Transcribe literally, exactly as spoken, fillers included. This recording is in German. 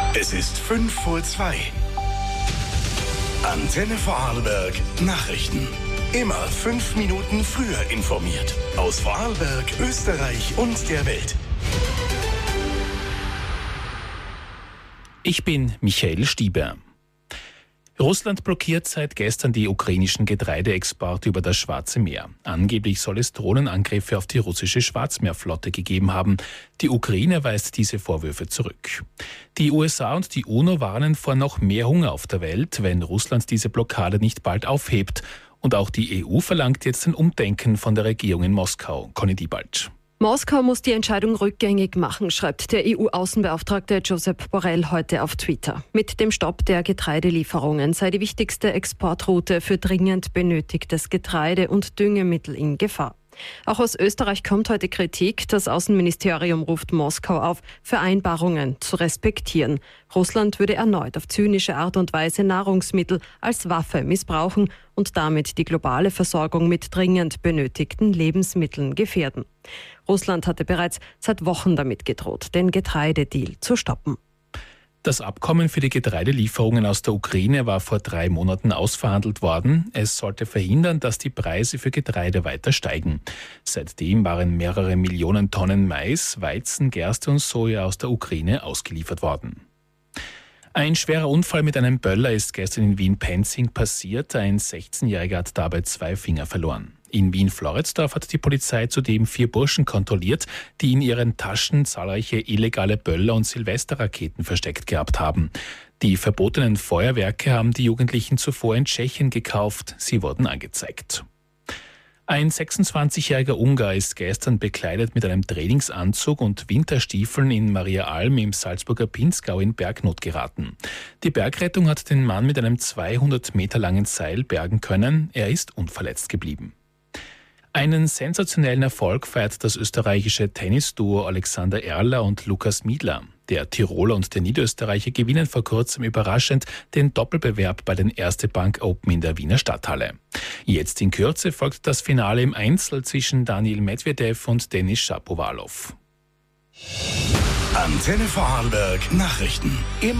Es ist fünf vor zwei. Antenne Vorarlberg Nachrichten. Immer fünf Minuten früher informiert. Aus Vorarlberg, Österreich und der Welt. Ich bin Michael Stieber. Russland blockiert seit gestern die ukrainischen Getreideexporte über das Schwarze Meer. Angeblich soll es Drohnenangriffe auf die russische Schwarzmeerflotte gegeben haben. Die Ukraine weist diese Vorwürfe zurück. Die U S A und die UNO warnen vor noch mehr Hunger auf der Welt, wenn Russland diese Blockade nicht bald aufhebt. Und auch die E U verlangt jetzt ein Umdenken von der Regierung in Moskau. Conny Diebald. Moskau muss die Entscheidung rückgängig machen, schreibt der E U-Außenbeauftragte Josep Borrell heute auf Twitter. Mit dem Stopp der Getreidelieferungen sei die wichtigste Exportroute für dringend benötigtes Getreide und Düngemittel in Gefahr. Auch aus Österreich kommt heute Kritik. Das Außenministerium ruft Moskau auf, Vereinbarungen zu respektieren. Russland würde erneut auf zynische Art und Weise Nahrungsmittel als Waffe missbrauchen und damit die globale Versorgung mit dringend benötigten Lebensmitteln gefährden. Russland hatte bereits seit Wochen damit gedroht, den Getreidedeal zu stoppen. Das Abkommen für die Getreidelieferungen aus der Ukraine war vor drei Monaten ausverhandelt worden. Es sollte verhindern, dass die Preise für Getreide weiter steigen. Seitdem waren mehrere Millionen Tonnen Mais, Weizen, Gerste und Soja aus der Ukraine ausgeliefert worden. Ein schwerer Unfall mit einem Böller ist gestern in Wien-Penzing passiert. Ein sechzehnjähriger hat dabei zwei Finger verloren. In Wien-Floridsdorf hat die Polizei zudem vier Burschen kontrolliert, die in ihren Taschen zahlreiche illegale Böller und Silvesterraketen versteckt gehabt haben. Die verbotenen Feuerwerke haben die Jugendlichen zuvor in Tschechien gekauft. Sie wurden angezeigt. Ein sechsundzwanzigjähriger Ungar ist gestern bekleidet mit einem Trainingsanzug und Winterstiefeln in Mariaalm im Salzburger Pinzgau in Bergnot geraten. Die Bergrettung hat den Mann mit einem zweihundert Meter langen Seil bergen können. Er ist unverletzt geblieben. Einen sensationellen Erfolg feiert das österreichische Tennisduo Alexander Erler und Lukas Miedler. Der Tiroler und der Niederösterreicher gewinnen vor kurzem überraschend den Doppelbewerb bei den Erste Bank Open in der Wiener Stadthalle. Jetzt in Kürze folgt das Finale im Einzel zwischen Daniil Medvedev und Denis Shapovalov. Antenne Vorarlberg Nachrichten.